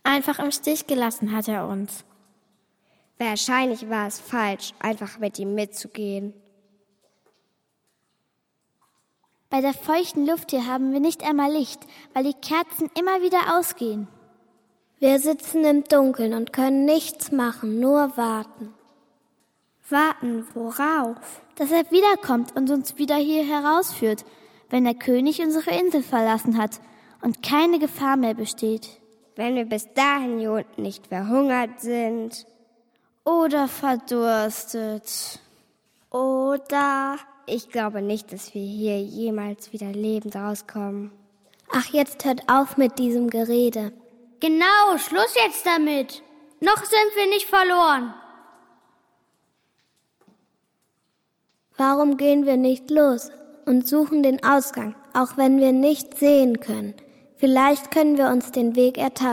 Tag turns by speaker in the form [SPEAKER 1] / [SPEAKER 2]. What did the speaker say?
[SPEAKER 1] Einfach im Stich gelassen hat er uns.
[SPEAKER 2] Wahrscheinlich war es falsch, einfach mit ihm mitzugehen.
[SPEAKER 3] Bei der feuchten Luft hier haben wir nicht einmal Licht, weil die Kerzen immer wieder ausgehen.
[SPEAKER 4] Wir sitzen im Dunkeln und können nichts machen, nur warten.
[SPEAKER 1] Warten, worauf?
[SPEAKER 3] Dass er wiederkommt und uns wieder hier herausführt, wenn der König unsere Insel verlassen hat und keine Gefahr mehr besteht.
[SPEAKER 2] Wenn wir bis dahin hier unten nicht verhungert sind.
[SPEAKER 3] Oder verdurstet.
[SPEAKER 2] Oder ich glaube nicht, dass wir hier jemals wieder lebend rauskommen.
[SPEAKER 4] Ach, jetzt hört auf mit diesem Gerede.
[SPEAKER 5] Genau, Schluss jetzt damit. Noch sind wir nicht verloren.
[SPEAKER 4] Warum gehen wir nicht los und suchen den Ausgang, auch wenn wir nicht sehen können? Vielleicht können wir uns den Weg ertasten.